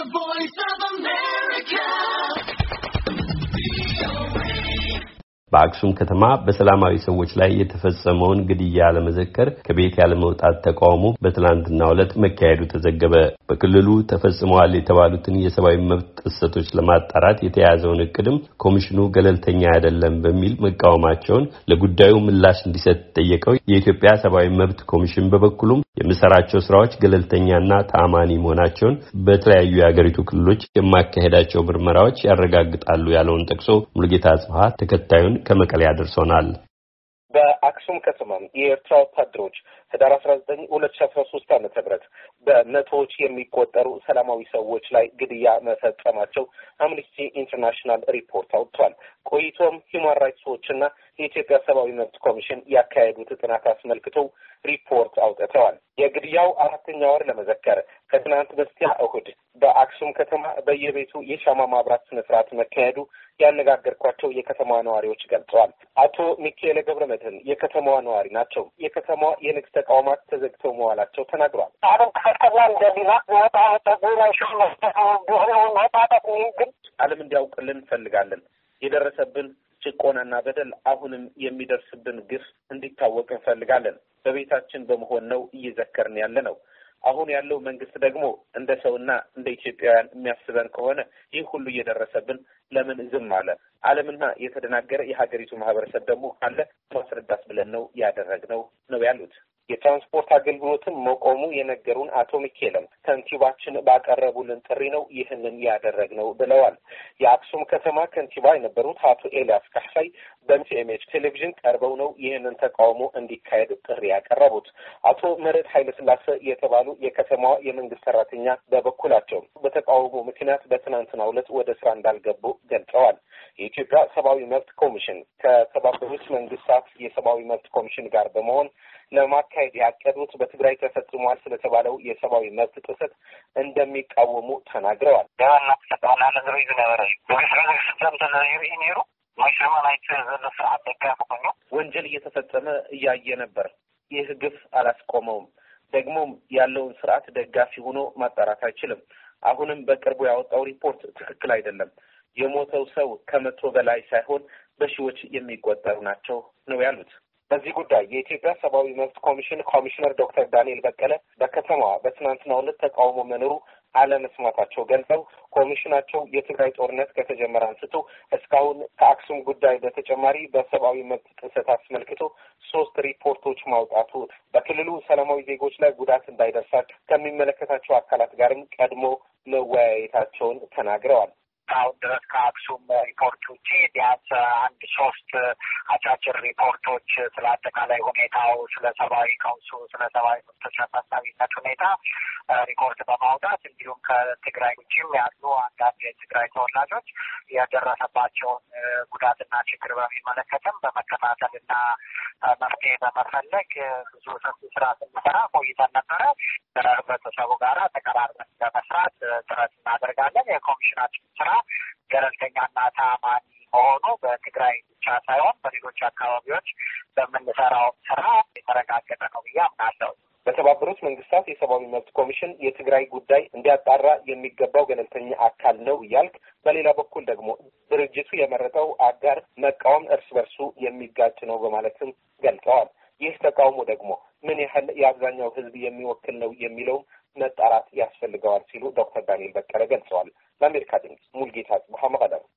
voice of America. በአክሱም ከተማ በሰላማዊ ሰዎች ላይ የተፈጸመውን ግድያ ለመዘከር ከቤት ያለ መውጣት ተቃውሞ በትናንትናው ዕለት መካሄዱ ተዘገበ። በክልሉ ተፈጽመዋል የተባሉትን የሰብአዊ መብት ጥሰቶች ለማጣራት የተያዘውን እቅድም ኮሚሽኑ ገለልተኛ አይደለም በሚል መቃወማቸውን ለጉዳዩ ምላሽ እንዲሰጥ ጠየቀው። የኢትዮጵያ ሰብአዊ መብት ኮሚሽን በበኩሉም የሚሰራቸው ስራዎች ገለልተኛና ተአማኒ መሆናቸውን በተለያዩ የሀገሪቱ ክልሎች የማካሄዳቸው ምርመራዎች ያረጋግጣሉ ያለውን ጠቅሶ ሙሉጌታ አጽብሃ ተከታዩን ከመቀሌ ያደርሰናል። በአክሱም ከተማ የኤርትራ ወታደሮች ህዳር 19 2013 ዓ.ም በመቶዎች የሚቆጠሩ ሰላማዊ ሰዎች ላይ ግድያ መፈጸማቸው አምነስቲ ኢንተርናሽናል ሪፖርት አውጥቷል። ቆይቶም ሂውማን ራይትስ ዎችና የኢትዮጵያ ሰብአዊ መብት ኮሚሽን ያካሄዱት ጥናት አስመልክቶ ሪፖርት አውጥተዋል። የግድያው አራተኛ ወር ለመዘከር ከትናንት በስቲያ እሁድ በአክሱም ከተማ በየቤቱ የሻማ ማብራት ስነ ስርዓት መካሄዱ ያነጋገርኳቸው የከተማዋ ነዋሪዎች ገልጸዋል። አቶ ሚካኤል ገብረመድህን የከተማዋ ነዋሪ ናቸው። የከተማዋ የንግድ ተቋማት ተዘግተው መዋላቸው ተናግረዋል። ዓለም እንዲያውቅልን እንፈልጋለን። የደረሰብን ጭቆናና በደል አሁንም የሚደርስብን ግፍ እንዲታወቅ እንፈልጋለን። በቤታችን በመሆን ነው እየዘከርን ያለ ነው። አሁን ያለው መንግስት ደግሞ እንደ ሰውና እንደ ኢትዮጵያውያን የሚያስበን ከሆነ ይህ ሁሉ እየደረሰብን ለምን ዝም አለ? ዓለምና የተደናገረ የሀገሪቱ ማህበረሰብ ደግሞ አለ ማስረዳት ብለን ነው ያደረግነው ነው ያሉት። የትራንስፖርት አገልግሎትን መቆሙ የነገሩን አቶ ሚካኤልም ከንቲባችን ባቀረቡልን ጥሪ ነው ይህንን ያደረግነው ብለዋል። የአክሱም ከተማ ከንቲባ የነበሩት አቶ ኤልያስ ካሳይ በኤምኤች ቴሌቪዥን ቀርበው ነው ይህንን ተቃውሞ እንዲካሄድ ጥሪ ያቀረቡት። አቶ መረድ ኃይለስላሴ የተባሉ የከተማዋ የመንግስት ሰራተኛ በበኩላቸው በተቃውሞ ምክንያት በትናንትናው ዕለት ወደ ስራ እንዳልገቡ ገልጸዋል። የኢትዮጵያ ሰብአዊ መብት ኮሚሽን ከተባበሩት መንግስታት የሰብአዊ መብት ኮሚሽን ጋር በመሆን ለማካሄድ ያቀዱት በትግራይ ተፈጽሟል ስለተባለው የሰብአዊ መብት ጥሰት እንደሚቃወሙ ተናግረዋል። ወንጀል እየተፈጸመ እያየ ነበር። ይህ ግፍ አላስቆመውም። ደግሞም ያለውን ስርዓት ደጋፊ ሆኖ ማጣራት አይችልም። አሁንም በቅርቡ ያወጣው ሪፖርት ትክክል አይደለም። የሞተው ሰው ከመቶ በላይ ሳይሆን በሺዎች የሚቆጠሩ ናቸው ነው ያሉት። በዚህ ጉዳይ የኢትዮጵያ ሰብአዊ መብት ኮሚሽን ኮሚሽነር ዶክተር ዳንኤል በቀለ በከተማዋ በትናንትናው ዕለት ተቃውሞ መኖሩ አለመስማታቸው ገልጸው ኮሚሽናቸው የትግራይ ጦርነት ከተጀመረ አንስቶ እስካሁን ከአክሱም ጉዳይ በተጨማሪ በሰብአዊ መብት ጥሰት አስመልክቶ 3 ሪፖርቶች ማውጣቱ በክልሉ ሰላማዊ ዜጎች ላይ ጉዳት እንዳይደርሳት ከሚመለከታቸው አካላት ጋርም ቀድሞ መወያየታቸውን ተናግረዋል። አሁን ድረስ ከአክሱም ሪፖርት ውጪ ቢያንስ 1-3 አጫጭር ሪፖርቶች ስለ አጠቃላይ ሁኔታው፣ ስለ ሰብአዊ ቀውሱ፣ ስለ ሰብአዊ መብቶች አሳሳቢነት ሁኔታ ሪፖርት በማውጣት እንዲሁም ከትግራይ ውጪም ያሉ አንዳንድ የትግራይ ተወላጆች የደረሰባቸውን ጉዳትና ችግር በሚመለከትም በመከታተልና መፍትሄ በመፈለግ ብዙ ሰፊ ስራ ስንሰራ ቆይተን ነበረ። ከህብረተሰቡ ጋራ ተቀራርበን ለመስራት ጥረት እናደርጋለን። የኮሚሽናችን ስራ ገለልተኛና ተአማኒ መሆኑ በትግራይ ብቻ ሳይሆን በሌሎች አካባቢዎች በምንሰራው ስራ የተረጋገጠ ነው ብዬ አምናለሁ። በተባበሩት መንግስታት የሰብአዊ መብት ኮሚሽን የትግራይ ጉዳይ እንዲያጣራ የሚገባው ገለልተኛ አካል ነው እያልክ፣ በሌላ በኩል ደግሞ ድርጅቱ የመረጠው አጋር መቃወም እርስ በርሱ የሚጋጭ ነው በማለትም ገልጸዋል። ይህ ተቃውሞ ደግሞ ምን ያህል የአብዛኛው ህዝብ የሚወክል ነው የሚለውም መጣራት ያስፈልገዋል ሲሉ ዶክተር ዳንኤል በቀለ ገልጸዋል። ለአሜሪካ ድምጽ ሙሉጌታ አጽብሃ